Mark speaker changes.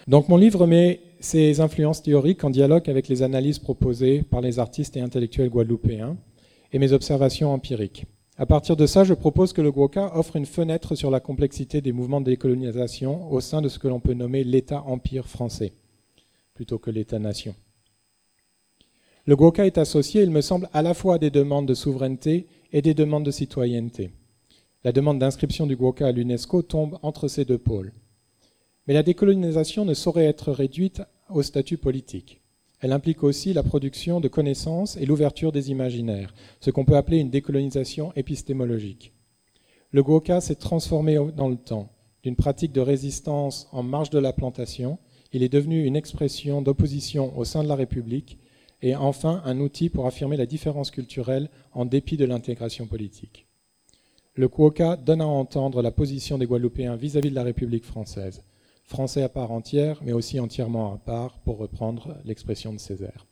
Speaker 1: Donc mon livre met ces influences théoriques en dialogue avec les analyses proposées par les artistes et intellectuels guadeloupéens et mes observations empiriques. À partir de ça, je propose que le Gwoka offre une fenêtre sur la complexité des mouvements de décolonisation au sein de ce que l'on peut nommer l'État-empire français, plutôt que l'État-nation. Le Gwoka est associé, il me semble, à la fois à des demandes de souveraineté et des demandes de citoyenneté. La demande d'inscription du Gwoka à l'UNESCO tombe entre ces deux pôles. Mais la décolonisation ne saurait être réduite au statut politique. Elle implique aussi la production de connaissances et l'ouverture des imaginaires, ce qu'on peut appeler une décolonisation épistémologique. Le Gwoka s'est transformé dans le temps. D'une pratique de résistance en marge de la plantation, il est devenu une expression d'opposition au sein de la République et enfin un outil pour affirmer la différence culturelle en dépit de l'intégration politique. Le Gwoka donne à entendre la position des Guadeloupéens vis-à-vis de la République française. Français à part entière, mais aussi entièrement à part, pour reprendre l'expression de Césaire.